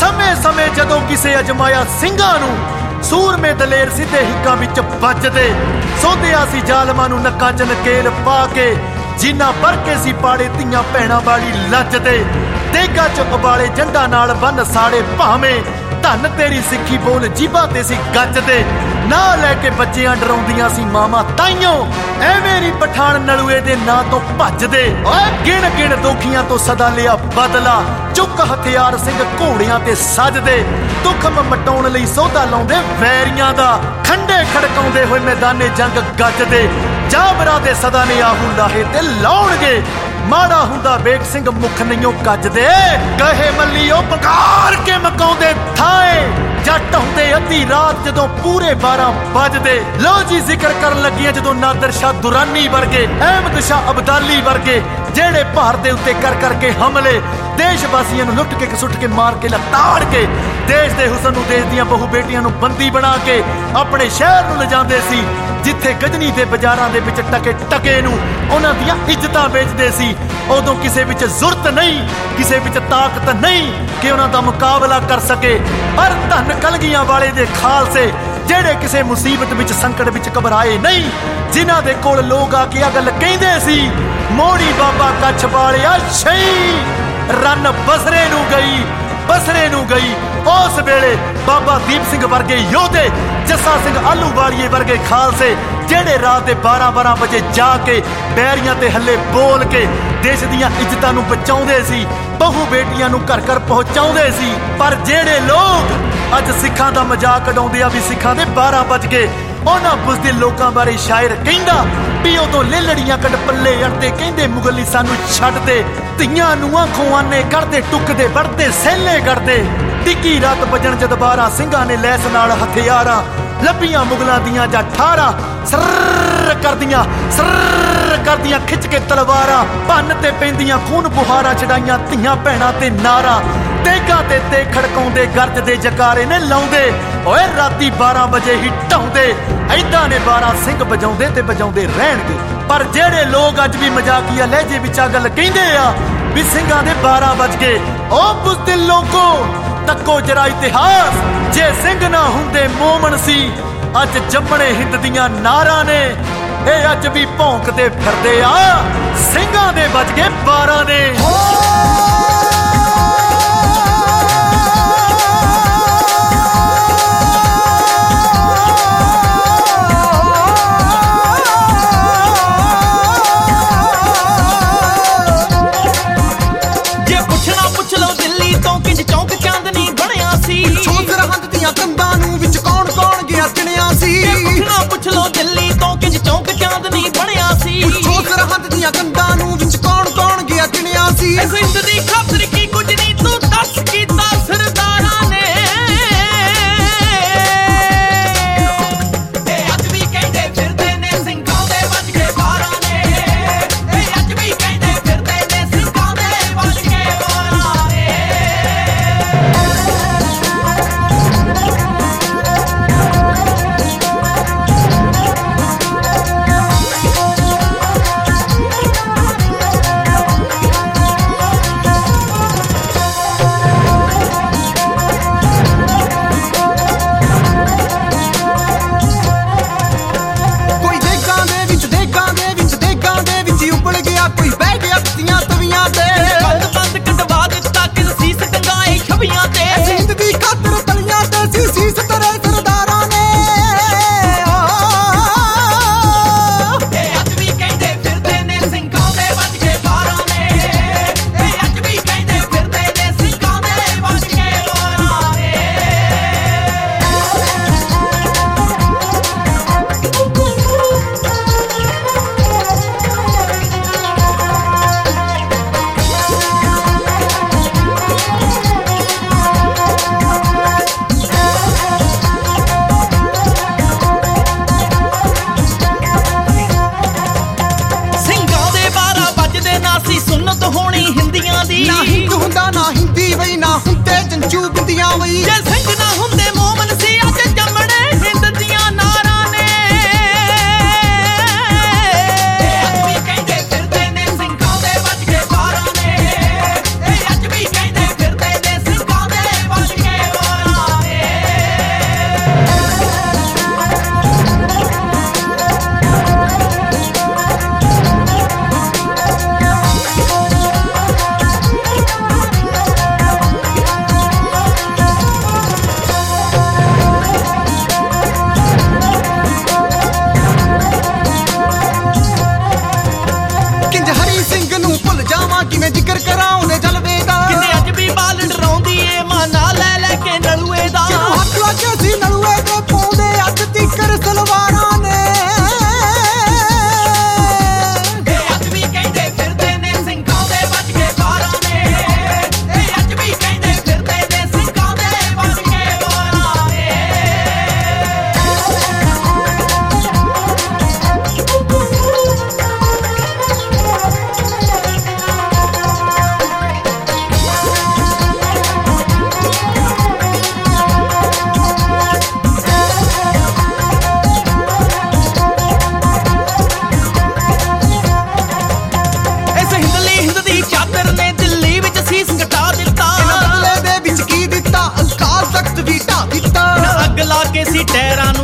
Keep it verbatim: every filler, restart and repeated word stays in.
ਸਮੇਂ ਸਮੇਂ ਜਦੋਂ ਕਿਸੇ ਅਜਮਾਇਆ ਸਿੰਘਾਂ ਨੂੰ ਸੂਰਮੇ ਦਲੇਰ ਸਿੱਧੇ ਹਿੱਕਾਂ ਵਿੱਚ ਵੱਜਦੇ। ਸੋਧਿਆ ਸੀ ਜ਼ਾਲਮਾਂ ਨੂੰ ਨੱਕਾਂ 'ਚ ਨਕੇਲ ਪਾ ਕੇ, ਜਿਨ੍ਹਾਂ ਭਰ ਕੇ ਸੀ ਪਾੜੇ ਧੀਆਂ ਭੈਣਾਂ ਵਾਲੀ ਲੱਜਦੇ। ਦੇਗਾ 'ਚ ਉਬਾਲੇ ਜੰਡਾਂ ਨਾਲ ਬੰਨ ਸਾੜੇ ਭਾਵੇਂ, ਧੰਨ ਤੇਰੀ ਸਿੱਖੀ ਬੋਲ ਜੀਭਾਂ ਤੇ ਸੀ ਗੱਜਦੇ। ਨਾ ਲੈ ਕੇ ਬੱਚਿਆਂ ਡਰਾਉਂਦੀਆਂ ਸੀ ਮਾਵਾਂ ਤਾਈਓ, ਐ ਮੇਰੀ ਪਠਾਨ ਨਲੂਏ ਦੇ ਨਾਂ ਤੋਂ ਭੱਜਦੇ। ਓਏ ਗਿਣ ਗਿਣ ਦੋਖੀਆਂ ਤੋਂ ਸਦਾ ਲਿਆ ਬਦਲਾ, ਚੁੱਕ ਹਥਿਆਰ ਸਿੰਘ ਘੋੜਿਆਂ ਤੇ ਸਜਦੇ। ਦੁੱਖਮ ਮਟਾਉਣ ਲਈ ਸੌਦਾ ਲਾਉਂਦੇ ਵੈਰੀਆਂ ਦਾ, ਖੰਡੇ ਖੜਕਾਉਂਦੇ ਹੋਏ ਮੈਦਾਨੇ ਜੰਗ ਗੱਜਦੇ। ਜਾਬਰਾਂ ਦੇ ਸਦਾ ਨੇ ਆਹੂ ਲਾਹੇ ਤੇ ਲਾਉਣਗੇ, ਮਾੜਾ ਹੁੰਦਾ ਵੇਖ ਸਿੰਘ ਮੁਖ ਨਹੀਂਓ ਕੱਜਦੇ। ਕਹੇ ਮੱਲੀਓ ਪਕਾਰ ਕੇ ਮਕਾਉਂਦੇ ਥਾਏ, ਜੱਟ ਹੁੰਦੇ ਅੱਧੀ ਰਾਤ ਜਦੋਂ ਪੂਰੇ ਬਾਰਾਂ ਵੱਜਦੇ। ਲੋ ਜੀ ਜ਼ਿਕਰ ਕਰਨ ਲੱਗੀਆਂ ਜਦੋਂ ਨਾਦਰ ਸ਼ਾਹ ਦੁਰਾਨੀ ਵਰਗੇ, ਅਹਿਮਦ ਸ਼ਾਹ ਅਬਦਾਲੀ ਵਰਗੇ, ਜਿਹੜੇ ਭਾਰਤ ਦੇ ਉੱਤੇ ਕਰ ਕਰਕੇ ਹਮਲੇ, ਦੇਸ਼ ਵਾਸੀਆਂ ਨੂੰ ਲੁੱਟ ਕੇ ਸੁੱਟ ਕੇ ਮਾਰ ਕੇ ਲਤਾੜ ਕੇ, ਦੇਸ਼ ਦੇ ਹੁਸਨ ਨੂੰ ਦੇਸ਼ ਦੀਆਂ ਬਹੂ ਬੇਟੀਆਂ ਨੂੰ ਬੰਦੀ ਬਣਾ ਕੇ ਆਪਣੇ ਸ਼ਹਿਰ ਨੂੰ ਲਿਜਾਂਦੇ ਸੀ, ਜਿੱਥੇ ਗਜਨੀ ਦੇ ਬਾਜ਼ਾਰਾਂ ਦੇ ਵਿੱਚ ਟਕੇ ਟਕੇ ਨੂੰ ਉਹਨਾਂ ਦੀਆਂ ਇੱਜ਼ਤਾਂ ਵੇਚਦੇ ਸੀ। ਉਦੋਂ ਕਿਸੇ ਵਿੱਚ ਜ਼ੁਰਤ ਨਹੀਂ, ਕਿਸੇ ਵਿੱਚ ਤਾਕਤ ਨਹੀਂ ਕਿ ਉਹਨਾਂ ਦਾ ਮੁਕਾਬਲਾ ਕਰ ਸਕੇ। ਪਰ ਧੰਨ ਕਲਗੀਆਂ ਵਾਲੇ ਦੇ ਖਾਲਸੇ, ਜਿਹੜੇ ਕਿਸੇ ਮੁਸੀਬਤ ਵਿੱਚ ਸੰਕਟ ਵਿੱਚ ਘਬਰਾਏ ਨਹੀਂ, ਜਿਨ੍ਹਾਂ ਦੇ ਕੋਲ ਲੋਕ ਆ ਕੇ ਆ ਗੱਲ ਕਹਿੰਦੇ ਸੀ, ਮੋੜੀ ਬਾਬਾ ਕੱਛ ਵਾਲਿਆ ਸ਼ਈ ਰੰਨ ਬਸਰੇ ਨੂੰ ਗਈ, ਬਸਰੇ ਨੂੰ ਗਈ। ਉਸ ਵੇਲੇ ਬਾਬਾ ਦੀਪ ਸਿੰਘ ਵਰਗੇ ਯੋਧੇ, ਜੱਸਾ ਸਿੰਘ ਆਲੂਵਾਲੀਏ ਵਰਗੇ ਖਾਲਸੇ, ਜਿਹੜੇ ਰਾਤ ਦੇ ਬਾਰਾਂ ਬਾਰਾਂ ਵਜੇ ਜਾ ਕੇ ਬੈਰੀਆਂ ਤੇ ਹੱਲੇ ਬੋਲ ਕੇ ਦੇਸ਼ ਦੀਆਂ ਇੱਜ਼ਤਾਂ ਨੂੰ ਬਚਾਉਂਦੇ ਸੀ, ਬਹੂ ਬੇਟੀਆਂ ਨੂੰ ਘਰ ਘਰ ਪਹੁੰਚਾਉਂਦੇ ਸੀ। ਪਰ ਜਿਹੜੇ ਲੋਕ ਅੱਜ ਸਿੱਖਾਂ ਦਾ ਮਜ਼ਾਕ ਉਡਾਉਂਦੇ ਆ ਵੀ ਸਿੱਖਾਂ ਦੇ ਬਾਰਾਂ ਵੱਜ ਗਏ, ਉਹਨਾਂ ਬੁਜ਼ਦਿਲ ਲੋਕਾਂ ਬਾਰੇ ਸ਼ਾਇਰ ਕਹਿੰਦਾ ਵੀ ਉਦੋਂ ਲੇਲੜੀਆਂ ਕੱਢ ਪੱਲੇ ਅੜਦੇ, ਕਹਿੰਦੇ ਮੁਗਲੀ ਸਾਨੂੰ ਛੱਡਦੇ। ਧੀਆਂ ਨੂੰਆਂ ਖੁਆਨੇ ਕਰਦੇ, ਟੁੱਕਦੇ ਵੜਦੇ, ਸਹਿਲੇ ਕਰਦੇ। ਟਿੱਕੀ ਰਾਤ ਵੱਜਣ ਜਦ ਬਾਰਾਂ ਸਿੰਘਾਂ ਨੇ ਲੈਸ ਨਾਲ ਹਥਿਆਰਾਂ, ਲੱਭੀਆਂ ਮੁਗਲਾਂ ਦੀਆਂ ਜਾਂ ਠਾਰਾਂ, ਸਰਰ ਕਰਦੀਆਂ ਸਰਰ ਕਰਦੀਆਂ ਖਿੱਚ ਕੇ ਤਲਵਾਰਾਂ, ਭੰਨ ਤੇ ਪੈਂਦੀਆਂ ਖੂਨ ਬੁਹਾਰਾਂ, ਛਡਾਈਆਂ ਧੀਆਂ ਭੈਣਾਂ ਤੇ ਨਾਰਾਂ। ਤੇਗਾਂ ਤੇ ਤੇ ਖੜਕਾਉਂਦੇ ਗਰਜਦੇ ਜਕਾਰੇ ਨੇ ਲਾਉਂਦੇ, ਓਏ ਰਾਤੀ ਬਾਰਾਂ ਵਜੇ ਹੀ ਢਾਉਂਦੇ। ਐਦਾਂ ਨੇ ਬਾਰਾਂ ਸਿੰਘ ਵਜਾਉਂਦੇ ਤੇ ਵਜਾਉਂਦੇ ਰਹਿਣਗੇ। ਪਰ ਜਿਹੜੇ ਲੋਕ ਅੱਜ ਵੀ ਮਜ਼ਾਕੀਆ ਲਹਿਜੇ ਵਿੱਚ ਆ ਗੱਲ ਕਹਿੰਦੇ ਆ ਵੀ ਸਿੰਘਾਂ ਦੇ ਬਾਰਾਂ ਵੱਜ ਗਏ, ਉਹ ਬੁਜ਼ਦਿਲ ਲੋਕੋ ਤੱਕੋ ਜਰਾ ਇਤਿਹਾਸ, ਜੇ ਸਿੰਘ ਨਾ ਹੁੰਦੇ ਮੋਮਨ ਸੀ, ਅੱਜ ਜੰਮਣੇ ਹਿੰਦ ਦੀਆਂ ਨਾਰਾਂ ਨੇ। ਇਹ ਅੱਜ ਵੀ ਭੌਂਕਦੇ ਫਿਰਦੇ ਆ, ਸਿੰਘਾਂ ਦੇ ਵੱਜ ਗਏ ਬਾਰਾਂ ਨੇ। ਕੰਧਾਂ ਨੂੰ ਵਿੱਚ ਕੌਣ ਕੌਣ ਗਿਆ ਚਿਣਿਆ ਸੀ, ਪੁੱਛਣਾ ਪੁੱਛ ਲੋ ਦਿੱਲੀ ਤੋਂ ਕਿੰਜ ਚੌਂਕ ਚਾਂਦਨੀ ਬਣਿਆ ਸੀ। ਪੁੱਛੋ ਸਰਹੱਦ ਦੀਆਂ ਕੰਧਾਂ ਨੂੰ ਵਿੱਚ ਕੌਣ ਕੌਣ ਗਿਆ ਚਿਣਿਆ ਸੀ। ਇਸ ਹਿੰਦ ਦੀ ਖਾਤਰ ਕੀ ਕੁਝ ਨਹੀਂ ਤੂੰ ਦੱਸ ਕੀਤਾ ਸਰਦਾਰਾਂ ਨੇ। ਇਹ ਅੱਜ ਵੀ ਕਹਿੰਦੇ ਫਿਰਦੇ ਨੇ ਸਿੰਘਾਂ ਦੇ ਵੱਜ ਕੇ ਬਾਰਾਂ ਨੇ। ਇਹ ਅੱਜ ਵੀ ਕਹਿੰਦੇ ਫਿਰਦੇ ਨੇ ਸਿੰਘਾਂ ਦੇ ਵੱਜ ਕੇ ਬਾਰਾਂ ਨੇ। ਸੀ ਟੈਰਾਂ ਨੂੰ